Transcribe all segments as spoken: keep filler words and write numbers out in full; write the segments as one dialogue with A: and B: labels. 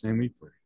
A: name we pray.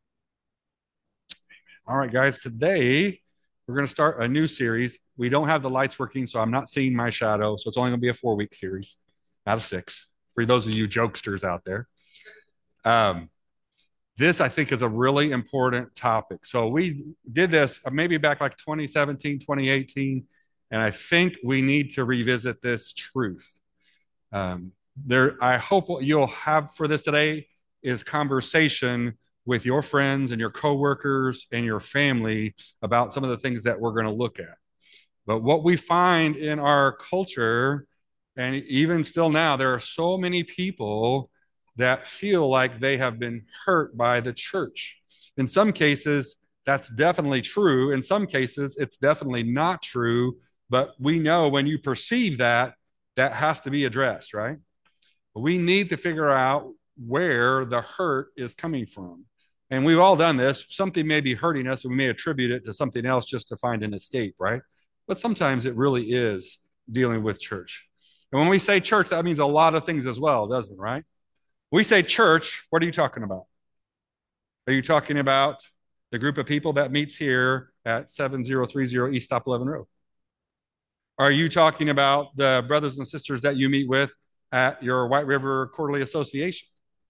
A: All right, guys, today we're going to start a new series. We don't have the lights working, so I'm not seeing my shadow. So it's only going to be a four week series out of six for those of you jokesters out there. Um, this, I think, is a really important topic. So we did this maybe back like twenty seventeen, twenty eighteen, and I think we need to revisit this truth. Um, there, I hope what you'll have for this today is conversation with your friends and your coworkers and your family about some of the things that we're going to look at. But what we find in our culture, and even still now, there are so many people that feel like they have been hurt by the church. In some cases, that's definitely true. In some cases, it's definitely not true. But we know when you perceive that, that has to be addressed, right? We need to figure out where the hurt is coming from. And we've all done this. Something may be hurting us, and we may attribute it to something else just to find an escape, right? But sometimes it really is dealing with church. And when we say church, that means a lot of things as well, doesn't it, right? We say church, what are you talking about? Are you talking about the group of people that meets here at seven zero three zero East Stop eleven Road? Are you talking about the brothers and sisters that you meet with at your White River Quarterly Association?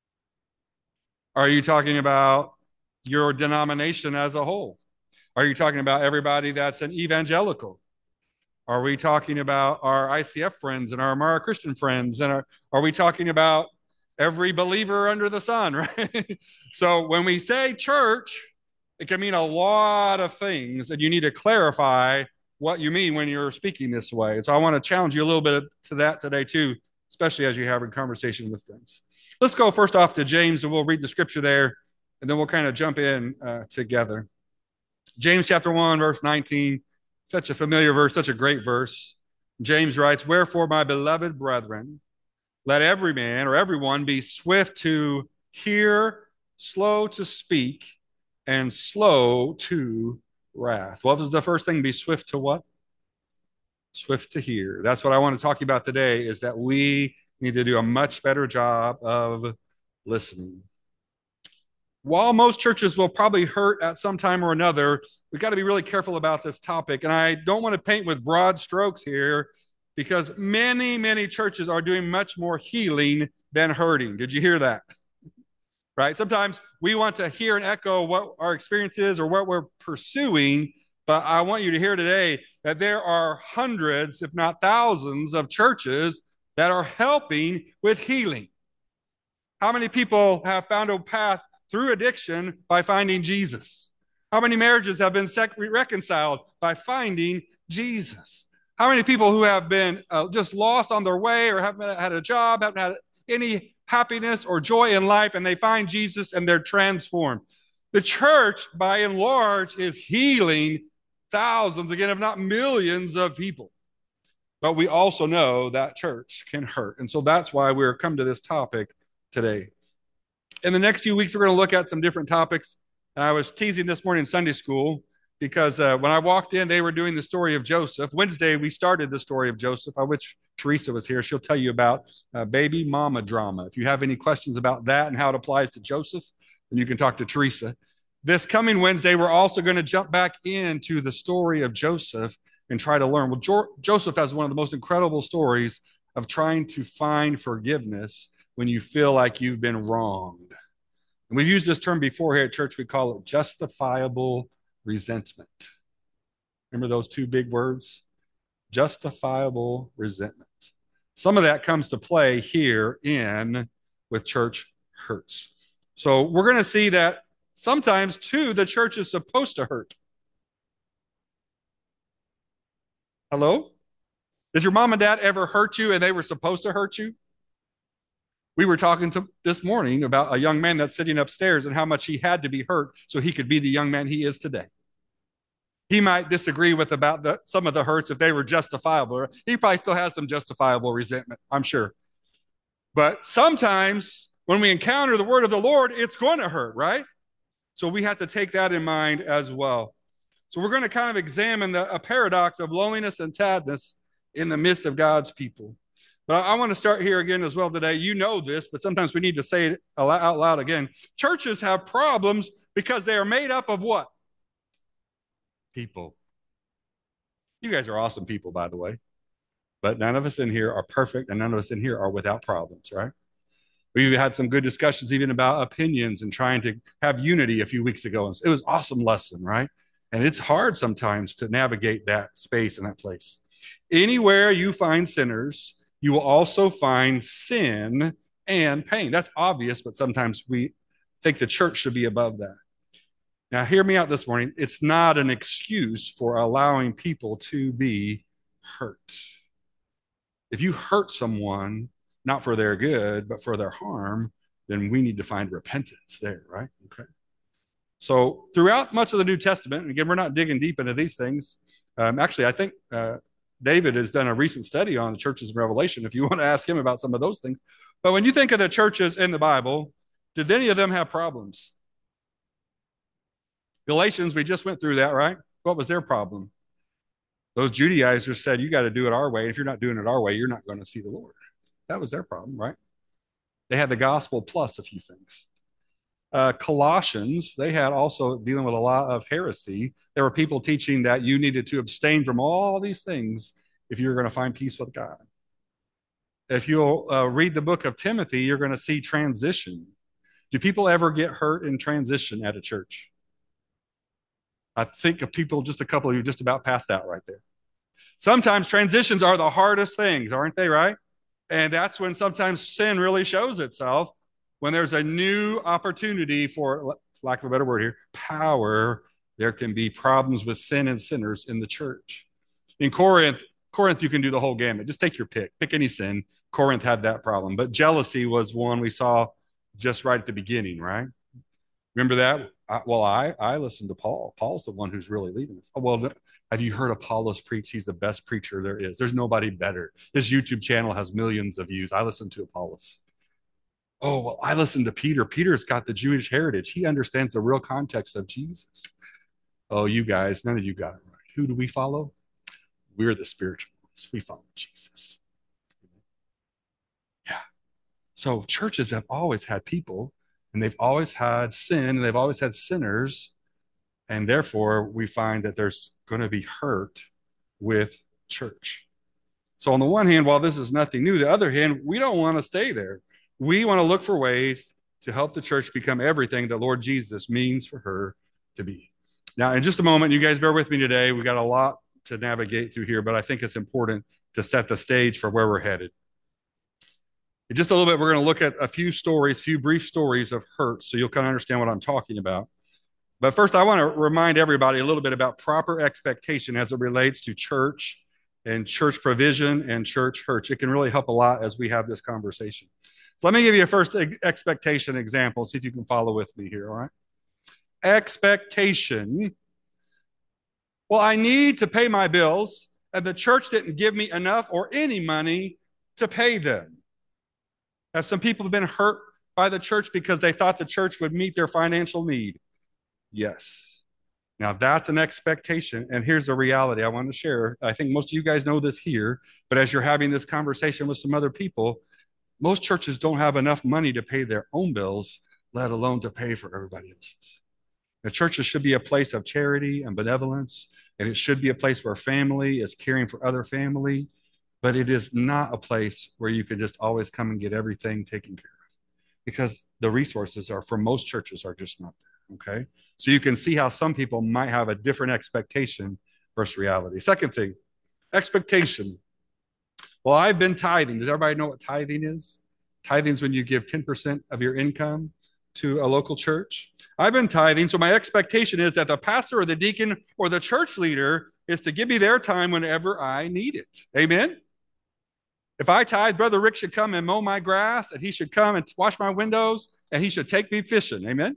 A: Are you talking about your denomination as a whole? Are you talking about everybody that's an evangelical? Are we talking about our I C F friends and our Amara Christian friends? And are, are we talking about every believer under the sun, right? So when we say church, it can mean a lot of things, and you need to clarify what you mean when you're speaking this way. So I want to challenge you a little bit to that today too, especially as you have a conversation with friends. Let's go first off to James, and we'll read the scripture there, and then we'll kind of jump in uh, together. James chapter one, verse nineteen, such a familiar verse, such a great verse. James writes, "Wherefore, my beloved brethren, let every man or everyone be swift to hear, slow to speak, and slow to wrath." What was the first thing? Be swift to what? Swift to hear. That's what I want to talk about today, is that we need to do a much better job of listening. While most churches will probably hurt at some time or another, we've got to be really careful about this topic. And I don't want to paint with broad strokes here, because many, many churches are doing much more healing than hurting. Did you hear that? Right? Sometimes we want to hear and echo what our experience is or what we're pursuing, but I want you to hear today that there are hundreds, if not thousands, of churches that are helping with healing. How many people have found a path through addiction by finding Jesus? How many marriages have been sec- reconciled by finding Jesus? How many people who have been uh, just lost on their way or haven't had a job, haven't had any happiness or joy in life, and they find Jesus and they're transformed? The church, by and large, is healing thousands, again, if not millions of people. But we also know that church can hurt. And so that's why we're come to this topic today. In the next few weeks, we're going to look at some different topics. And I was teasing this morning in Sunday school because uh, when I walked in, they were doing the story of Joseph. Wednesday, we started the story of Joseph. I wish Teresa was here. She'll tell you about uh, baby mama drama. If you have any questions about that and how it applies to Joseph, then you can talk to Teresa. This coming Wednesday, we're also going to jump back into the story of Joseph and try to learn. Well, jo- Joseph has one of the most incredible stories of trying to find forgiveness when you feel like you've been wronged. And we've used this term before here at church. We call it justifiable resentment. Remember those two big words? Justifiable resentment. Some of that comes to play here in with church hurts. So we're going to see that sometimes, too, the church is supposed to hurt. Hello? Did your mom and dad ever hurt you and they were supposed to hurt you? We were talking to this morning about a young man that's sitting upstairs and how much he had to be hurt so he could be the young man he is today. He might disagree with about the, some of the hurts if they were justifiable. He probably still has some justifiable resentment, I'm sure. But sometimes when we encounter the word of the Lord, it's going to hurt, right? So we have to take that in mind as well. So we're going to kind of examine the, a paradox of loneliness and sadness in the midst of God's people. But I, I want to start here again as well today. You know this, but sometimes we need to say it out loud again. Churches have problems because they are made up of what? People. You guys are awesome people, by the way. But none of us in here are perfect, and none of us in here are without problems, right? We had some good discussions even about opinions and trying to have unity a few weeks ago. It was an awesome lesson, right? And it's hard sometimes to navigate that space and that place. Anywhere you find sinners, you will also find sin and pain. That's obvious, but sometimes we think the church should be above that. Now, hear me out this morning. It's not an excuse for allowing people to be hurt. If you hurt someone, not for their good, but for their harm, then we need to find repentance there, right? Okay. So throughout much of the New Testament, and again, we're not digging deep into these things. Um, actually, I think uh, David has done a recent study on the churches in Revelation, if you want to ask him about some of those things. But when you think of the churches in the Bible, did any of them have problems? Galatians, we just went through that, right? What was their problem? Those Judaizers said, you got to do it our way. If you're not doing it our way, you're not going to see the Lord. That was their problem, right? They had the gospel plus a few things. Uh, Colossians, they had also dealing with a lot of heresy. There were people teaching that you needed to abstain from all these things if you're going to find peace with God. If you'll uh, read the book of Timothy, you're going to see transition. Do people ever get hurt in transition at a church? I think of people, just a couple of you just about passed out right there. Sometimes transitions are the hardest things, aren't they, right? And that's when sometimes sin really shows itself, when there's a new opportunity for, lack of a better word here, power. There can be problems with sin and sinners in the church. In Corinth, Corinth, you can do the whole gamut. Just take your pick. Pick any sin. Corinth had that problem. But jealousy was one we saw just right at the beginning, right? Remember that? I, well, I, I listened to Paul. Paul's the one who's really leading us. Oh, well, have you heard Apollos preach? He's the best preacher there is. There's nobody better. His YouTube channel has millions of views. I listen to Apollos. Oh, well, I listen to Peter. Peter's got the Jewish heritage. He understands the real context of Jesus. Oh, you guys, none of you got it right. Who do we follow? We're the spiritual ones. We follow Jesus. Yeah. So churches have always had people, and they've always had sin, and they've always had sinners. And therefore, we find that there's going to be hurt with church. So on the one hand, while this is nothing new, the other hand, we don't want to stay there. We want to look for ways to help the church become everything that Lord Jesus means for her to be. Now, in just a moment, you guys bear with me today. We got a lot to navigate through here, but I think it's important to set the stage for where we're headed. In just a little bit, we're going to look at a few stories, few brief stories of hurt, so you'll kind of understand what I'm talking about. But first, I want to remind everybody a little bit about proper expectation as it relates to church and church provision and church hurt. It can really help a lot as we have this conversation. So let me give you a first expectation example, see if you can follow with me here, all right? Expectation. Well, I need to pay my bills, and the church didn't give me enough or any money to pay them. Have some people been hurt by the church because they thought the church would meet their financial need? Yes. Now that's an expectation. And here's the reality I want to share. I think most of you guys know this here, but as you're having this conversation with some other people, most churches don't have enough money to pay their own bills, let alone to pay for everybody else's. The churches should be a place of charity and benevolence, and it should be a place where family is caring for other family, but it is not a place where you can just always come and get everything taken care of, because the resources are, for most churches, are just not there, okay? So you can see how some people might have a different expectation versus reality. Second thing, expectation. Well, I've been tithing. Does everybody know what tithing is? Tithing is when you give ten percent of your income to a local church. I've been tithing, so my expectation is that the pastor or the deacon or the church leader is to give me their time whenever I need it. Amen? If I tithe, Brother Rick should come and mow my grass, and he should come and wash my windows, and he should take me fishing. Amen?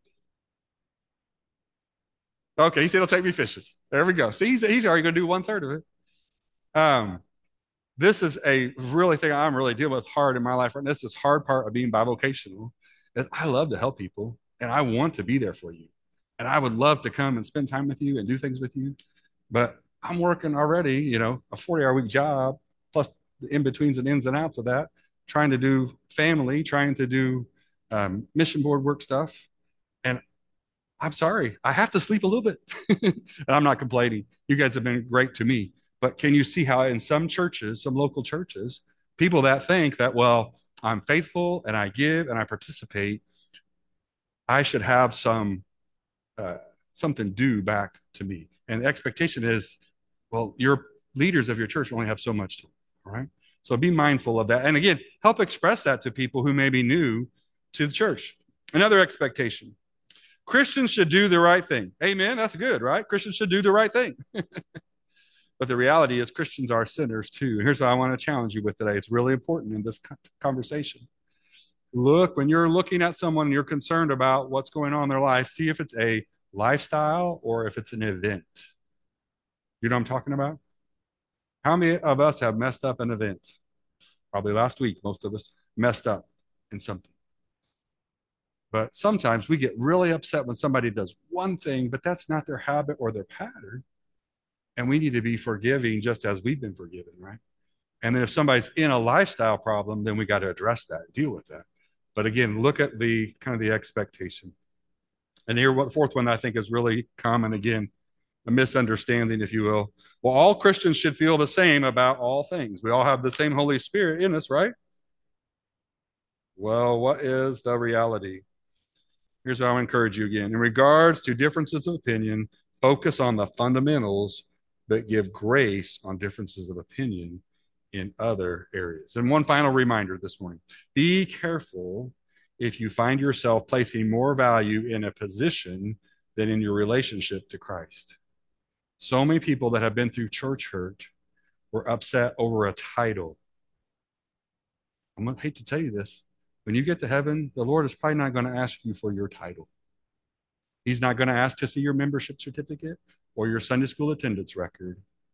A: Okay, he said he'll take me fishing. There we go. See, he's, he's already going to do one third of it. Um, this is a really thing I'm really dealing with hard in my life right now. This is hard part of being bivocational. Is I love to help people, and I want to be there for you. And I would love to come and spend time with you and do things with you. But I'm working already, you know, a forty-hour week job, plus the in-betweens and ins and outs of that, trying to do family, trying to do um, mission board work stuff. And I'm sorry, I have to sleep a little bit. And I'm not complaining. You guys have been great to me. But can you see how in some churches, some local churches, people that think that, well, I'm faithful and I give and I participate, I should have some uh, something due back to me. And the expectation is, well, your leaders of your church only have so much time, all right? So be mindful of that. And again, help express that to people who may be new to the church. Another expectation. Christians should do the right thing. Amen. That's good, right? Christians should do the right thing. But the reality is Christians are sinners too. And here's what I want to challenge you with today. It's really important in this conversation. Look, when you're looking at someone and you're concerned about what's going on in their life, see if it's a lifestyle or if it's an event. You know what I'm talking about? How many of us have messed up an event? Probably last week, most of us messed up in something. But sometimes we get really upset when somebody does one thing, but that's not their habit or their pattern. And we need to be forgiving just as we've been forgiven, right? And then if somebody's in a lifestyle problem, then we got to address that, deal with that. But again, look at the kind of the expectation. And here, what fourth one I think is really common, again, a misunderstanding, if you will. Well, all Christians should feel the same about all things. We all have the same Holy Spirit in us, right? Well, what is the reality? Here's what I'll encourage you again. In regards to differences of opinion, focus on the fundamentals, but give grace on differences of opinion in other areas. And one final reminder this morning. Be careful if you find yourself placing more value in a position than in your relationship to Christ. So many people that have been through church hurt were upset over a title. I'm going to hate to tell you this. When you get to heaven, the Lord is probably not going to ask you for your title. He's not going to ask to see your membership certificate or your Sunday school attendance record.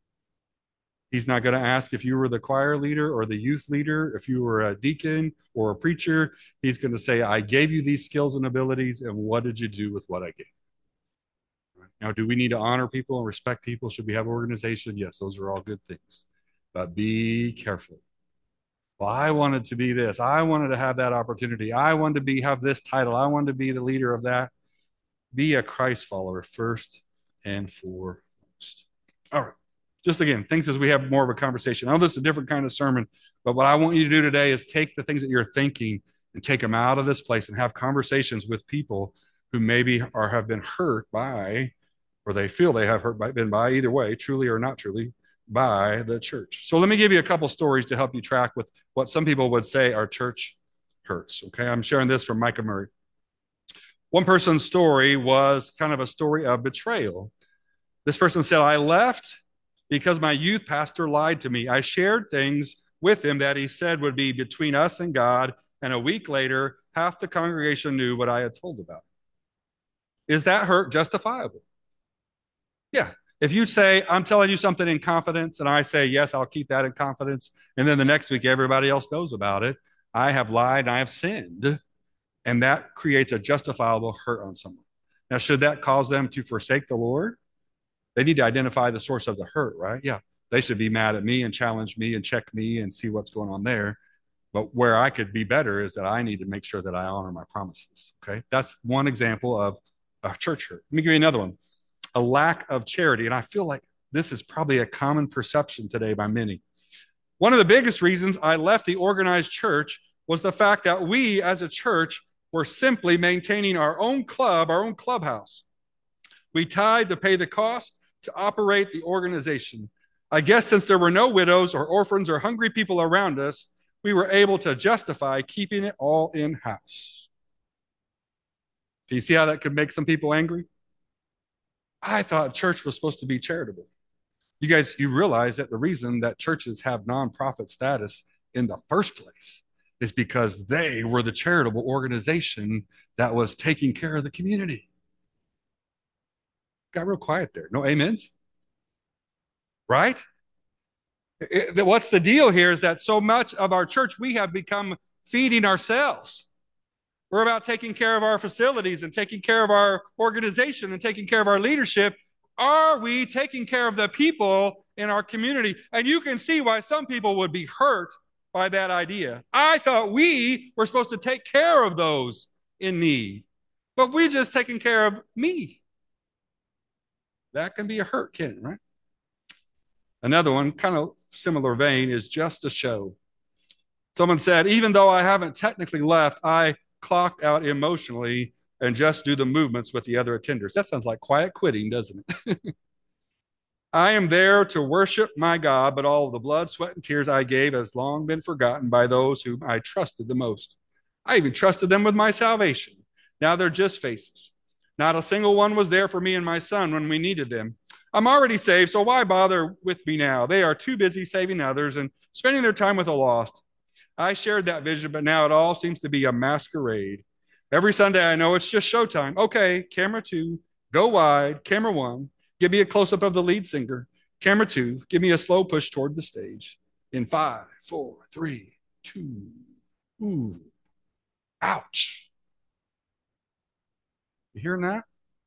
A: He's not going to ask if you were the choir leader or the youth leader, if you were a deacon or a preacher. He's going to say, I gave you these skills and abilities, and what did you do with what I gave? Now, do we need to honor people and respect people? Should we have organization? Yes, those are all good things. But be careful. Well, I wanted to be this. I wanted to have that opportunity. I wanted to be have this title. I wanted to be the leader of that. Be a Christ follower first and foremost. All right. Just again, things as we have more of a conversation. I know this is a different kind of sermon, but what I want you to do today is take the things that you're thinking and take them out of this place and have conversations with people who maybe are have been hurt by, or they feel they have hurt by, been by, either way, truly or not truly, by the church. So let me give you a couple stories to help you track with what some people would say our church hurts. Okay, I'm sharing this from Micah Murray. One person's story was kind of a story of betrayal. This person said, I left because my youth pastor lied to me. I shared things with him that he said would be between us and God, and a week later, half the congregation knew what I had told about. Is that hurt justifiable? Yeah. If you say, I'm telling you something in confidence, and I say, yes, I'll keep that in confidence, and then the next week everybody else knows about it, I have lied and I have sinned, and that creates a justifiable hurt on someone. Now, should that cause them to forsake the Lord? They need to identify the source of the hurt, right? Yeah, they should be mad at me and challenge me and check me and see what's going on there. But where I could be better is that I need to make sure that I honor my promises, okay? That's one example of a church hurt. Let me give you another one. A lack of charity. And I feel like this is probably a common perception today by many. One of the biggest reasons I left the organized church was the fact that we as a church were simply maintaining our own club, our own clubhouse. We tied to pay the cost to operate the organization. I guess since there were no widows or orphans or hungry people around us, we were able to justify keeping it all in-house. Do you see how that could make some people angry? I thought church was supposed to be charitable. You guys, you realize that the reason that churches have nonprofit status in the first place is because they were the charitable organization that was taking care of the community. Got real quiet there. No amens? Right? It, it, what's the deal here is that so much of our church, we have become feeding ourselves. We're about taking care of our facilities and taking care of our organization and taking care of our leadership. Are we taking care of the people in our community. And you can see why some people would be hurt by that idea. I thought we were supposed to take care of those in need, but we just taking care of me. That can be a hurt, can't it, right? Another one, kind of similar vein, is just a show. Someone said, even though I haven't technically left, I clock out emotionally and just do the movements with the other attenders. That sounds like quiet quitting, doesn't it? I am there to worship my God, but all of the blood, sweat, and tears I gave has long been forgotten by those whom I trusted the most. I even trusted them with my salvation. Now they're just faces. Not a single one was there for me and my son when we needed them. I'm already saved, so why bother with me now? They are too busy saving others and spending their time with the lost. I shared that vision, but now it all seems to be a masquerade. Every Sunday I know it's just showtime. Okay, camera two, go wide. Camera one, give me a close-up of the lead singer. Camera two, give me a slow push toward the stage. In five, four, three, two, ooh, ouch. You hearing that?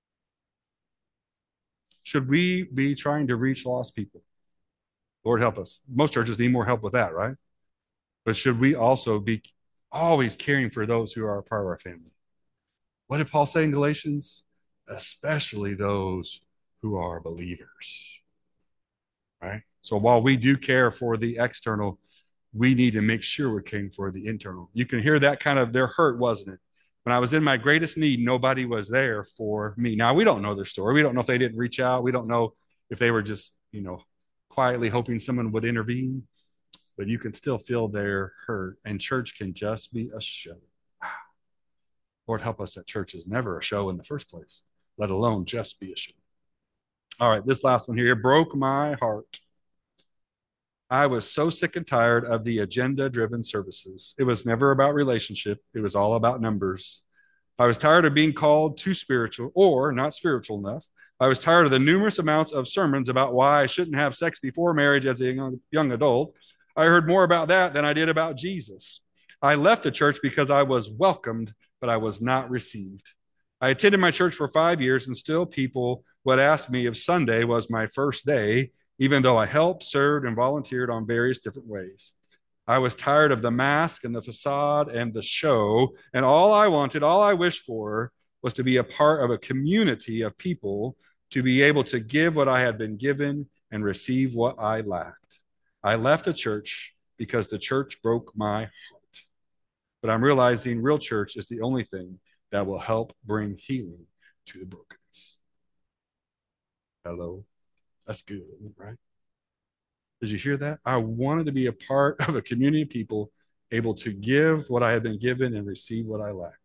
A: Should we be trying to reach lost people? Lord help us. Most churches need more help with that, right? But should we also be always caring for those who are a part of our family? What did Paul say in Galatians? Especially those who are believers, right? So while we do care for the external, we need to make sure we're caring for the internal. You can hear that kind of their hurt, wasn't it? When I was in my greatest need, nobody was there for me. Now, we don't know their story. We don't know if they didn't reach out. We don't know if they were just, you know, quietly hoping someone would intervene. But you can still feel their hurt. And church can just be a show. Wow. Lord, help us that church is never a show in the first place, let alone just be a show. All right, this last one here broke my heart. I was so sick and tired of the agenda-driven services. It was never about relationship. It was all about numbers. I was tired of being called too spiritual or not spiritual enough. I was tired of the numerous amounts of sermons about why I shouldn't have sex before marriage as a young, young adult. I heard more about that than I did about Jesus. I left the church because I was welcomed, but I was not received. I attended my church for five years, and still people would ask me if Sunday was my first day, even though I helped, served, and volunteered on various different ways. I was tired of the mask and the facade and the show, and all I wanted, all I wished for, was to be a part of a community of people, to be able to give what I had been given and receive what I lacked. I left the church because the church broke my heart. But I'm realizing real church is the only thing that will help bring healing to the brokenness. Hello? That's good, right? Did you hear that? I wanted to be a part of a community of people able to give what I had been given and receive what I lacked.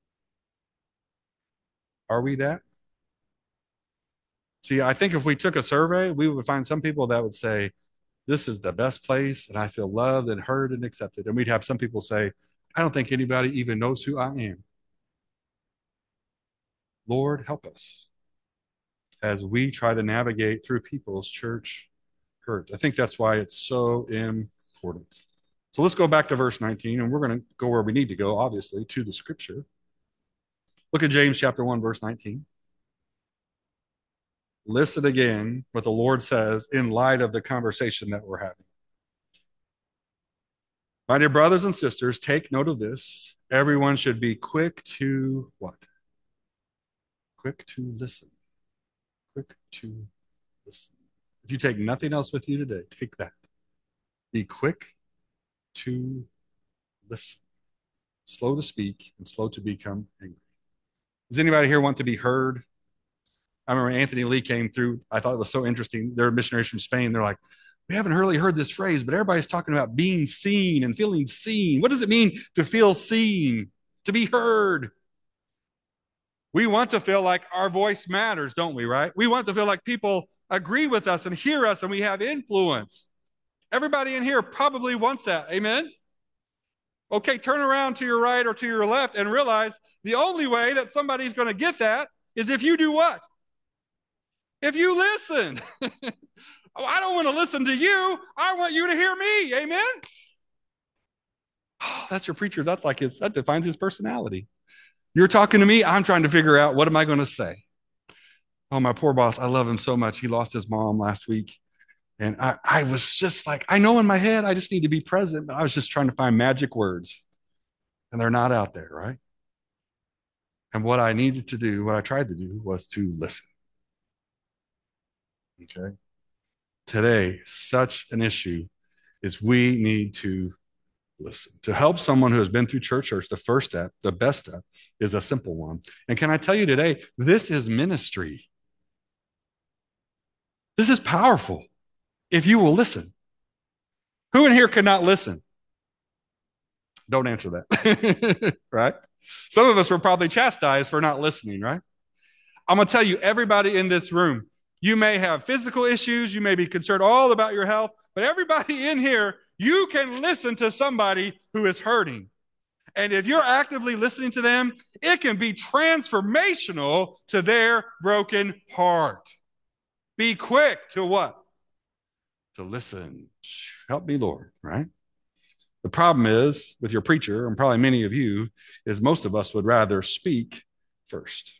A: Are we that? See, I think if we took a survey, we would find some people that would say, this is the best place, and I feel loved and heard and accepted. And we'd have some people say, I don't think anybody even knows who I am. Lord, help us as we try to navigate through people's church hurt. I think that's why it's so important. So let's go back to verse nineteen, and we're going to go where we need to go, obviously, to the scripture. Look at James chapter one, verse nineteen. Listen again what the Lord says in light of the conversation that we're having. My dear brothers and sisters, take note of this. Everyone should be quick to what? Quick to listen. Quick to listen. If you take nothing else with you today, take that. Be quick to listen. Slow to speak and slow to become angry. Does anybody here want to be heard? I remember Anthony Lee came through. I thought it was so interesting. They're missionaries from Spain. They're like, we haven't really heard this phrase, but everybody's talking about being seen and feeling seen. What does it mean to feel seen, to be heard? We want to feel like our voice matters, don't we, right? We want to feel like people agree with us and hear us and we have influence. Everybody in here probably wants that. Amen? Okay, turn around to your right or to your left and realize the only way that somebody's going to get that is if you do what? If you listen. Oh, I don't want to listen to you. I want you to hear me. Amen? Oh, that's your preacher. That's like his, that defines his personality. You're talking to me. I'm trying to figure out, what am I going to say? Oh, my poor boss. I love him so much. He lost his mom last week. And I, I was just like, I know in my head, I just need to be present, but I was just trying to find magic words, and they're not out there, right? And what I needed to do, what I tried to do, was to listen. Okay. Today, such an issue is we need to listen. To help someone who has been through church hurts, the first step, the best step, is a simple one. And can I tell you today, this is ministry. This is powerful if you will listen. Who in here could not listen? Don't answer that, right? Some of us were probably chastised for not listening, right? I'm going to tell you, everybody in this room, you may have physical issues, you may be concerned all about your health, but everybody in here, you can listen to somebody who is hurting. And if you're actively listening to them, it can be transformational to their broken heart. Be quick to what? To listen. Help me, Lord, right? The problem is with your preacher, and probably many of you, is most of us would rather speak first.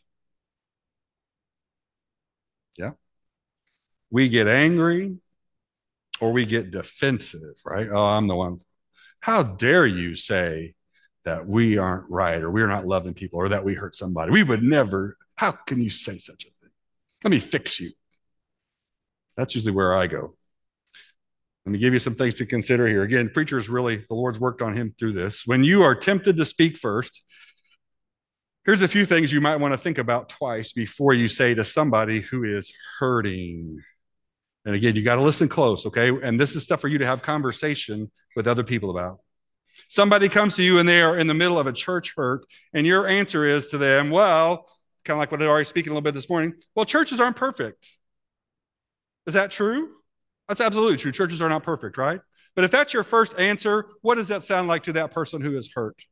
A: Yeah. We get angry or we get defensive, right? Oh, I'm the one. How dare you say that we aren't right or we're not loving people or that we hurt somebody? We would never. How can you say such a thing? Let me fix you. That's usually where I go. Let me give you some things to consider here. Again, preachers really, the Lord's worked on him through this. When you are tempted to speak first, here's a few things you might want to think about twice before you say to somebody who is hurting. And again, you got to listen close, okay? And this is stuff for you to have conversation with other people about. Somebody comes to you and they are in the middle of a church hurt, and your answer is to them, well, kind of like what I already speaking a little bit this morning, well, churches aren't perfect. Is that true? That's absolutely true. Churches are not perfect, right? But if that's your first answer, what does that sound like to that person who is hurt?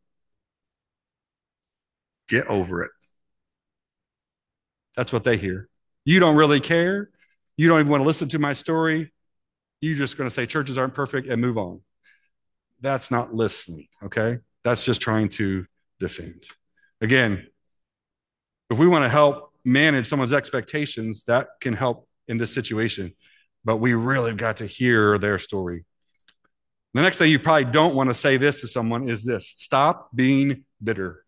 A: Get over it. That's what they hear. You don't really care. You don't even want to listen to my story. You're just going to say churches aren't perfect and move on. That's not listening, okay? That's just trying to defend. Again, if we want to help manage someone's expectations, that can help in this situation. But we really got to hear their story. The next thing you probably don't want to say this to someone is this: stop being bitter.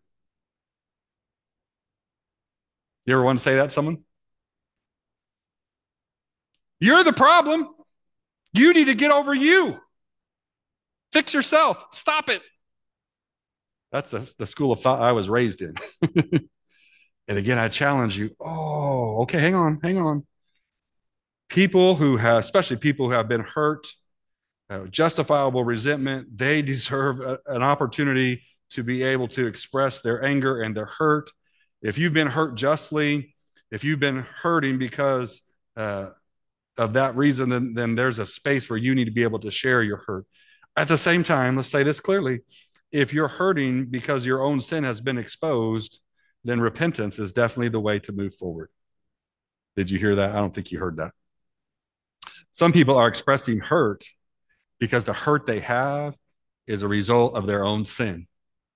A: You ever want to say that to someone? You're the problem. You need to get over you. Fix yourself. Stop it. That's the, the school of thought I was raised in. And again, I challenge you. Oh, okay, hang on, hang on. People who have, especially people who have been hurt, uh, justifiable resentment, they deserve a, an opportunity to be able to express their anger and their hurt. If you've been hurt justly, if you've been hurting because uh, of that reason, then, then there's a space where you need to be able to share your hurt. At the same time, let's say this clearly: if you're hurting because your own sin has been exposed, then repentance is definitely the way to move forward. Did you hear that? I don't think you heard that. Some people are expressing hurt because the hurt they have is a result of their own sin.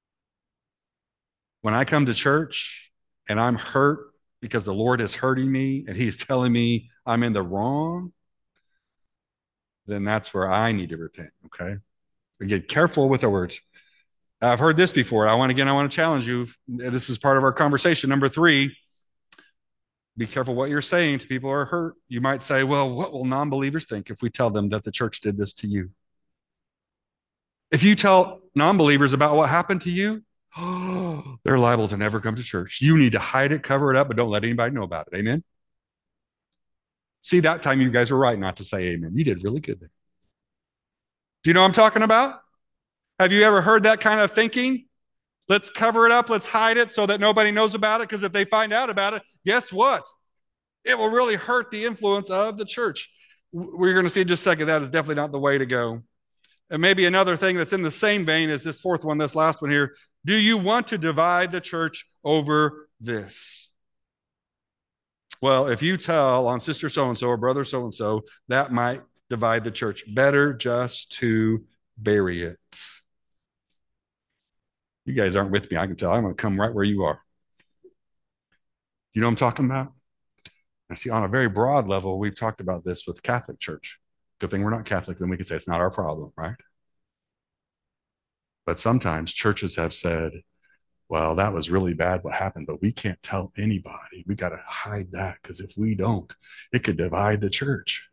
A: When I come to church and I'm hurt because the Lord is hurting me and he's telling me I'm in the wrong, then that's where I need to repent, okay? We get careful with our words. I've heard this before. I want again, I want to challenge you. This is part of our conversation. Number three, be careful what you're saying to people who are hurt. You might say, well, what will non-believers think if we tell them that the church did this to you? If you tell non-believers about what happened to you, oh, they're liable to never come to church. You need to hide it, cover it up, but don't let anybody know about it. Amen? See, that time you guys were right not to say amen. You did really good there. Do you know what I'm talking about? Have you ever heard that kind of thinking? Let's cover it up. Let's hide it so that nobody knows about it, because if they find out about it, guess what? It will really hurt the influence of the church. We're going to see in just a second that is definitely not the way to go. And maybe another thing that's in the same vein as this fourth one, this last one here. Do you want to divide the church over this? Well, if you tell on sister so-and-so or brother so-and-so, that might divide the church. Better just to bury it. You guys aren't with me. I can tell. I'm going to come right where you are. You know what I'm talking about? I see on a very broad level, we've talked about this with the Catholic Church. Good thing we're not Catholic, then we can say it's not our problem, right? But sometimes churches have said, well, that was really bad what happened, but we can't tell anybody. We got to hide that because if we don't, it could divide the church.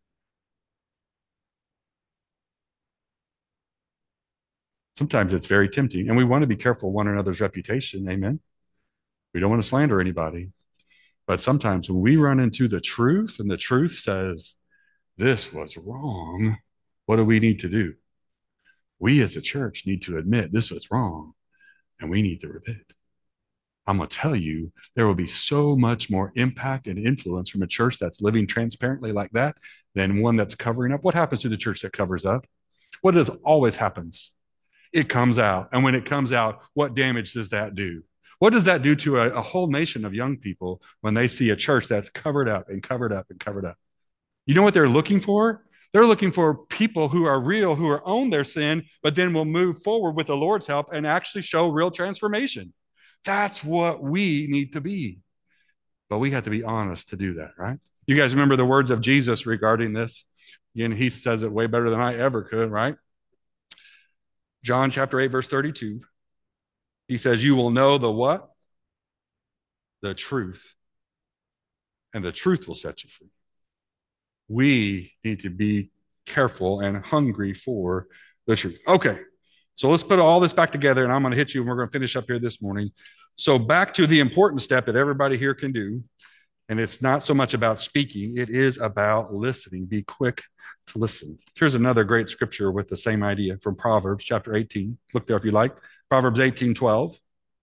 A: Sometimes it's very tempting, and we want to be careful of one another's reputation. Amen. We don't want to slander anybody. But sometimes when we run into the truth and the truth says, this was wrong, what do we need to do? We as a church need to admit this was wrong and we need to repent. I'm going to tell you, there will be so much more impact and influence from a church that's living transparently like that than one that's covering up. What happens to the church that covers up? What does always happens? It comes out. And when it comes out, what damage does that do? What does that do to a, a whole nation of young people when they see a church that's covered up and covered up and covered up? You know what they're looking for? They're looking for people who are real, who are own their sin, but then will move forward with the Lord's help and actually show real transformation. That's what we need to be. But we have to be honest to do that, right? You guys remember the words of Jesus regarding this? Again, he says it way better than I ever could, right? John chapter eight, verse thirty-two. He says, you will know the what? The truth. And the truth will set you free. We need to be careful and hungry for the truth. Okay, so let's put all this back together, and I'm going to hit you, and we're going to finish up here this morning. So back to the important step that everybody here can do, and it's not so much about speaking, it is about listening. Be quick to listen. Here's another great scripture with the same idea from Proverbs chapter eighteen. Look there if you like. Proverbs eighteen twelve.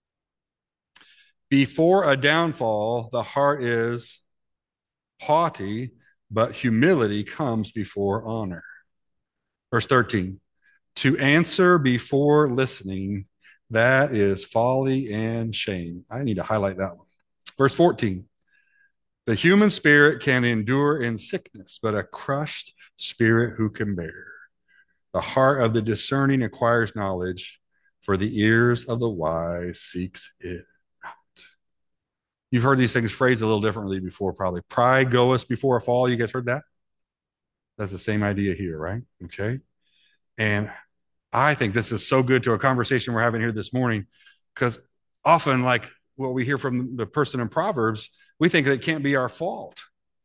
A: Before a downfall, the heart is haughty, but humility comes before honor. Verse thirteen, to answer before listening, that is folly and shame. I need to highlight that one. Verse fourteen, the human spirit can endure in sickness, but a crushed spirit who can bear? The heart of the discerning acquires knowledge, for the ears of the wise seeks it out. You've heard these things phrased a little differently before, probably. Pride goeth before a fall. You guys heard that? That's the same idea here, right? Okay. And I think this is so good to a conversation we're having here this morning, because often, like what we hear from the person in Proverbs, we think that it can't be our fault.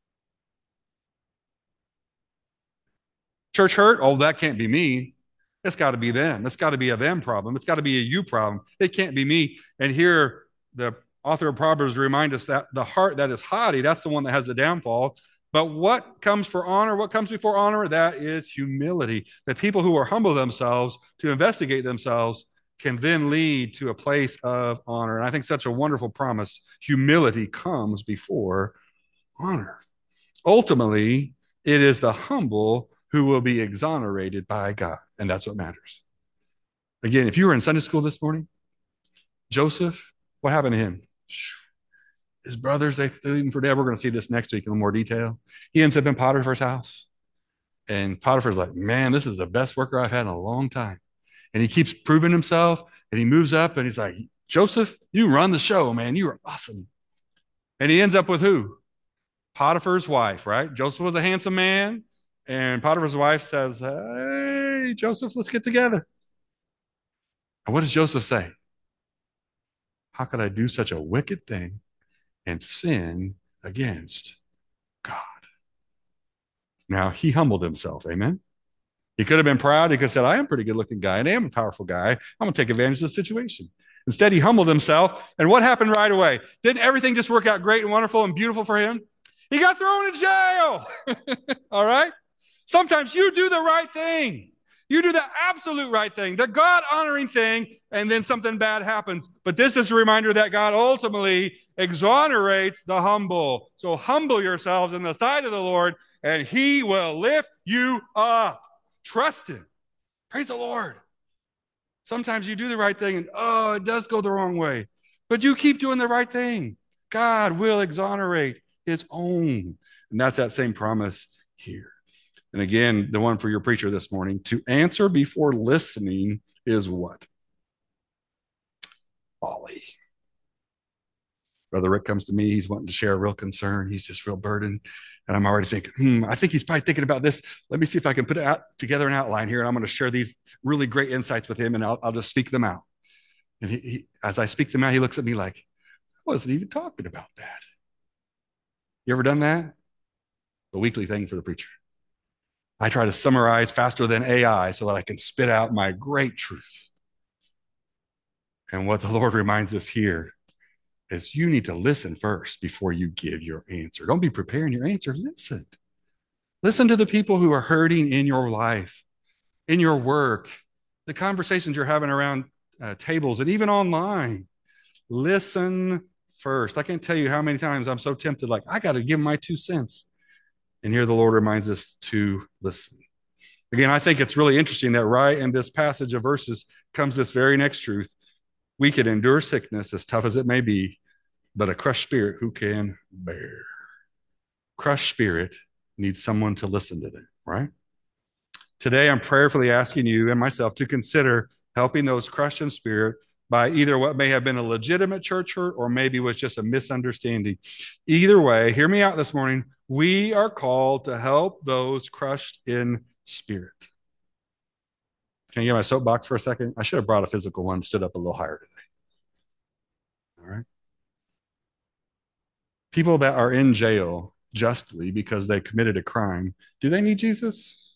A: Church hurt? Oh, that can't be me. It's got to be them. It's got to be a them problem. It's got to be a you problem. It can't be me. And here, the author of Proverbs remind us that the heart that is haughty, that's the one that has the downfall. But what comes for honor? What comes before honor? That is humility. The people who are humble themselves to investigate themselves can then lead to a place of honor. And I think such a wonderful promise. Humility comes before honor. Ultimately, it is the humble who will be exonerated by God. And that's what matters. Again, if you were in Sunday school this morning, Joseph, what happened to him? His brothers, they leave him for dead. We're going to see this next week in more detail. He ends up in Potiphar's house. And Potiphar's like, man, this is the best worker I've had in a long time. And he keeps proving himself. And he moves up and he's like, Joseph, you run the show, man. You are awesome. And he ends up with who? Potiphar's wife, right? Joseph was a handsome man. And Potiphar's wife says, hey, Joseph, let's get together. And what does Joseph say? How could I do such a wicked thing and sin against God? Now, he humbled himself. Amen. He could have been proud. He could have said, I am a pretty good looking guy and I am a powerful guy. I'm going to take advantage of the situation. Instead, he humbled himself. And what happened right away? Didn't everything just work out great and wonderful and beautiful for him? He got thrown in jail. All right. Sometimes you do the right thing. You do the absolute right thing, the God-honoring thing, and then something bad happens. But this is a reminder that God ultimately exonerates the humble. So humble yourselves in the sight of the Lord, and he will lift you up. Trust him. Praise the Lord. Sometimes you do the right thing, and oh, it does go the wrong way. But you keep doing the right thing. God will exonerate his own. And that's that same promise here. And again, the one for your preacher this morning, to answer before listening is what? Folly. Brother Rick comes to me. He's wanting to share a real concern. He's just real burdened. And I'm already thinking, hmm, I think he's probably thinking about this. Let me see if I can put it out together an outline here. And I'm going to share these really great insights with him, and I'll, I'll just speak them out. And he, he, as I speak them out, he looks at me like, I wasn't even talking about that. You ever done that? The weekly thing for the preacher. I try to summarize faster than A I so that I can spit out my great truths. And what the Lord reminds us here is you need to listen first before you give your answer. Don't be preparing your answer. Listen. Listen to the people who are hurting in your life, in your work, the conversations you're having around uh, tables, and even online. Listen first. I can't tell you how many times I'm so tempted, like, I got to give my two cents. And here the Lord reminds us to listen. Again, I think it's really interesting that right in this passage of verses comes this very next truth. We can endure sickness, as tough as it may be, but a crushed spirit who can bear? Crushed spirit needs someone to listen to them, right? Today, I'm prayerfully asking you and myself to consider helping those crushed in spirit by either what may have been a legitimate church hurt or maybe was just a misunderstanding. Either way, hear me out this morning. We are called to help those crushed in spirit. Can you get my soapbox for a second? I should have brought a physical one, stood up a little higher today. All right. People that are in jail justly because they committed a crime, do they need Jesus?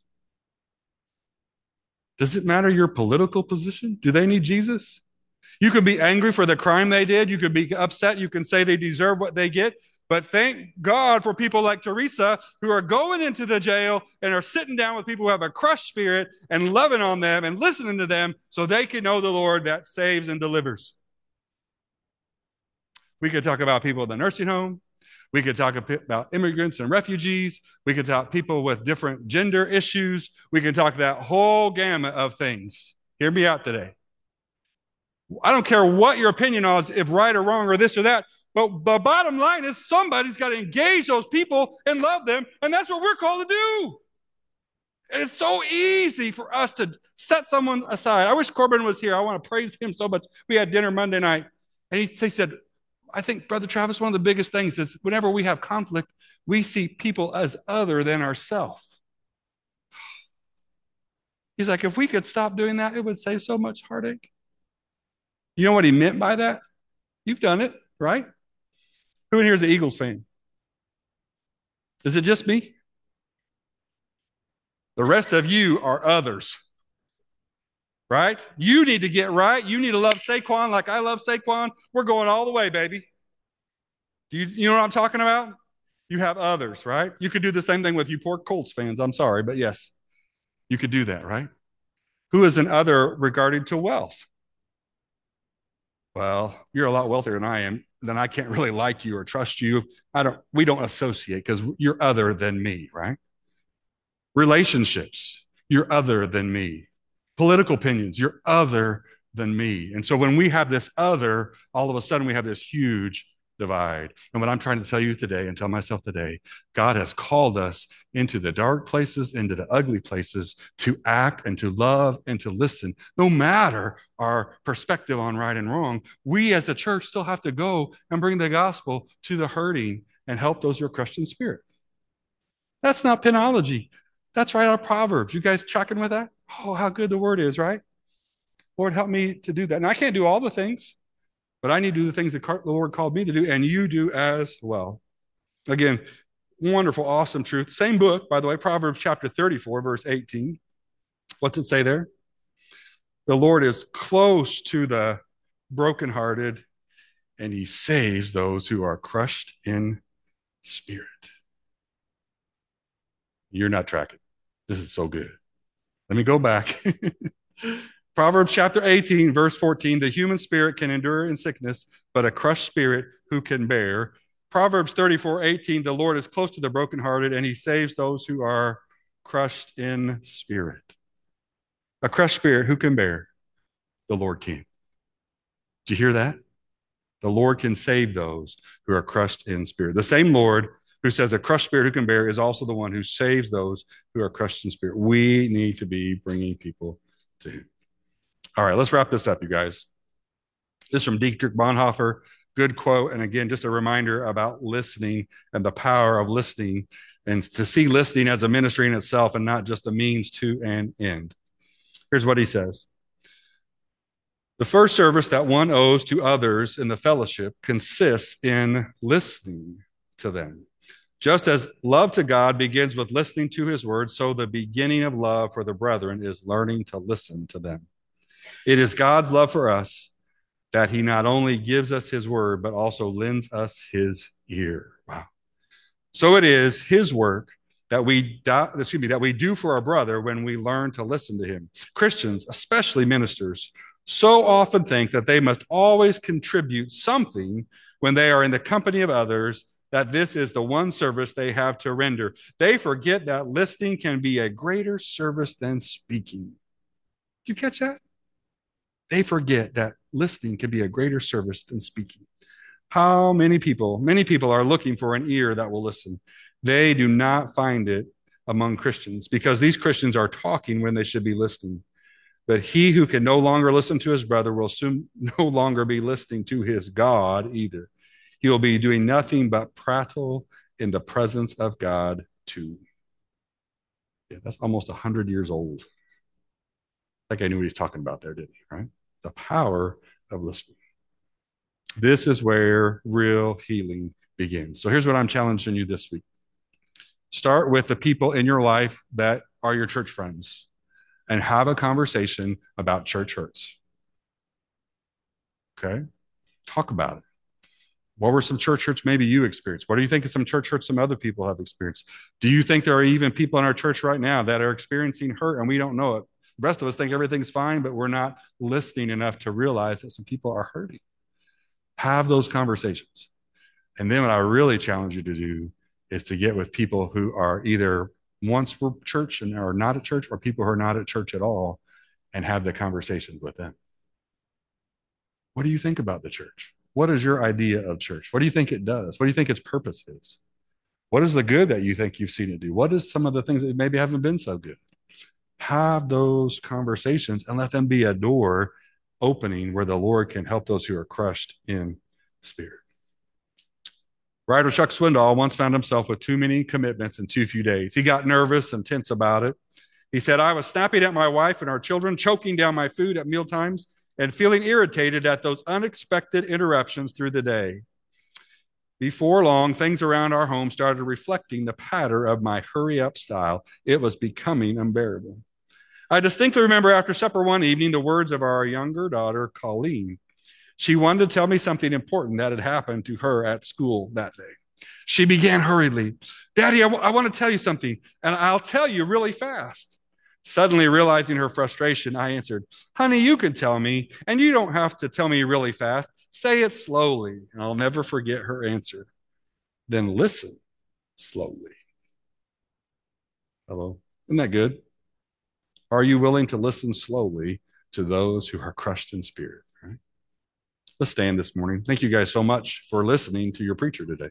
A: Does it matter your political position? Do they need Jesus? You could be angry for the crime they did. You could be upset. You can say they deserve what they get. But thank God for people like Teresa who are going into the jail and are sitting down with people who have a crushed spirit and loving on them and listening to them so they can know the Lord that saves and delivers. We could talk about people in the nursing home. We could talk about immigrants and refugees. We could talk people with different gender issues. We can talk that whole gamut of things. Hear me out today. I don't care what your opinion is, if right or wrong or this or that, but the bottom line is somebody's got to engage those people and love them, and that's what we're called to do. And it's so easy for us to set someone aside. I wish Corbin was here. I want to praise him so much. We had dinner Monday night, and he, he said, I think, Brother Travis, one of the biggest things is whenever we have conflict, we see people as other than ourselves. He's like, if we could stop doing that, it would save so much heartache. You know what he meant by that? You've done it, right? Who in here is an Eagles fan? Is it just me? The rest of you are others, right? You need to get right. You need to love Saquon like I love Saquon. We're going all the way, baby. Do you, you know what I'm talking about? You have others, right? You could do the same thing with you poor Colts fans. I'm sorry, but yes, you could do that, right? Who is an other regarding to wealth? Well, you're a lot wealthier than I am. Then I can't really like you or trust you. I don't, we don't associate because you're other than me, right? Relationships, you're other than me. Political opinions, you're other than me. And so when we have this other, all of a sudden we have this huge divide. And what I'm trying to tell you today and tell myself today, God has called us into the dark places, into the ugly places to act and to love and to listen. No matter our perspective on right and wrong, we as a church still have to go and bring the gospel to the hurting and help those who are crushed in spirit. That's not penology. That's right out of Proverbs. You guys tracking with that? Oh, how good the word is, right? Lord, help me to do that. And I can't do all the things, but I need to do the things that the Lord called me to do, and you do as well. Again, wonderful, awesome truth. Same book, by the way, Proverbs chapter thirty-four, verse eighteen. What's it say there? The Lord is close to the brokenhearted, and he saves those who are crushed in spirit. You're not tracking. This is so good. Let me go back. Proverbs chapter eighteen, verse fourteen, the human spirit can endure in sickness, but a crushed spirit who can bear. Proverbs thirty-four, eighteen, the Lord is close to the brokenhearted, and he saves those who are crushed in spirit. A crushed spirit who can bear? The Lord can. Did you hear that? The Lord can save those who are crushed in spirit. The same Lord who says a crushed spirit who can bear is also the one who saves those who are crushed in spirit. We need to be bringing people to him. All right, let's wrap this up, you guys. This is from Dietrich Bonhoeffer. Good quote. And again, just a reminder about listening and the power of listening, and to see listening as a ministry in itself and not just a means to an end. Here's what he says. The first service that one owes to others in the fellowship consists in listening to them. Just as love to God begins with listening to his word, so the beginning of love for the brethren is learning to listen to them. It is God's love for us that he not only gives us his word, but also lends us his ear. Wow. So it is his work that we do, excuse me, that we do for our brother when we learn to listen to him. Christians, especially ministers, so often think that they must always contribute something when they are in the company of others, that this is the one service they have to render. They forget that listening can be a greater service than speaking. Did you catch that? They forget that listening can be a greater service than speaking. How many people, many people are looking for an ear that will listen. They do not find it among Christians because these Christians are talking when they should be listening. But he who can no longer listen to his brother will soon no longer be listening to his God either. He will be doing nothing but prattle in the presence of God too. Yeah, that's almost one hundred years old. I think I knew what he's talking about there, didn't he? Right? The power of listening. This is where real healing begins. So here's what I'm challenging you this week. Start with the people in your life that are your church friends and have a conversation about church hurts. Okay? Talk about it. What were some church hurts maybe you experienced? What do you think of some church hurts some other people have experienced? Do you think there are even people in our church right now that are experiencing hurt and we don't know it? The rest of us think everything's fine, but we're not listening enough to realize that some people are hurting. Have those conversations. And then what I really challenge you to do is to get with people who are either once were church and are not at church, or people who are not at church at all, and have the conversations with them. What do you think about the church? What is your idea of church? What do you think it does? What do you think its purpose is? What is the good that you think you've seen it do? What is some of the things that maybe haven't been so good? Have those conversations and let them be a door opening where the Lord can help those who are crushed in spirit. Writer Chuck Swindoll once found himself with too many commitments in too few days. He got nervous and tense about it. He said, I was snapping at my wife and our children, choking down my food at mealtimes, and feeling irritated at those unexpected interruptions through the day. Before long, things around our home started reflecting the pattern of my hurry-up style. It was becoming unbearable. I distinctly remember after supper one evening the words of our younger daughter, Colleen. She wanted to tell me something important that had happened to her at school that day. She began hurriedly, Daddy, I, w- I want to tell you something, and I'll tell you really fast. Suddenly realizing her frustration, I answered, Honey, you can tell me, and you don't have to tell me really fast. Say it slowly, and I'll never forget her answer. Then listen slowly. Hello? Isn't that good? Are you willing to listen slowly to those who are crushed in spirit? Right? Let's stand this morning. Thank you guys so much for listening to your preacher today.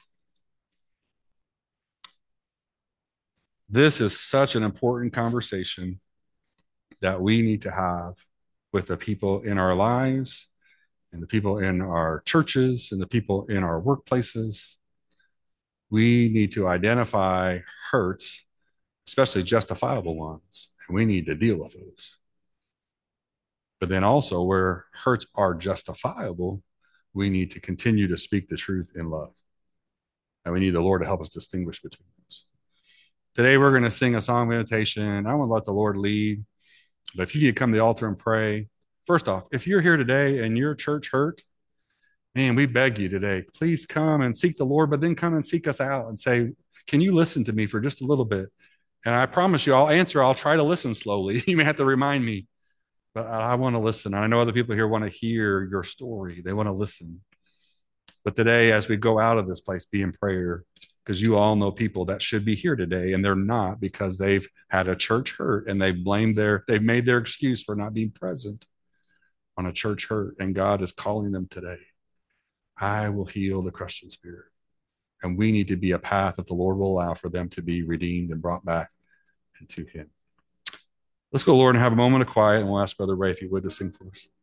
A: This is such an important conversation that we need to have with the people in our lives and the people in our churches and the people in our workplaces. We need to identify hurts, especially justifiable ones, and we need to deal with those. But then also where hurts are justifiable, we need to continue to speak the truth in love. And we need the Lord to help us distinguish between those. Today we're going to sing a song of invitation. I want to let the Lord lead. But if you need to come to the altar and pray, first off, if you're here today and your church hurt, man, we beg you today, please come and seek the Lord, but then come and seek us out and say, can you listen to me for just a little bit? And I promise you, I'll answer. I'll try to listen slowly. You may have to remind me, but I want to listen. I know other people here want to hear your story. They want to listen. But today, as we go out of this place, be in prayer, because you all know people that should be here today, and they're not because they've had a church hurt and they've blamed their, they've made their excuse for not being present on a church hurt. And God is calling them today. I will heal the crushed in spirit. And we need to be a path that the Lord will allow for them to be redeemed and brought back into him. Let's go, Lord, and have a moment of quiet, and we'll ask Brother Ray if he would to sing for us.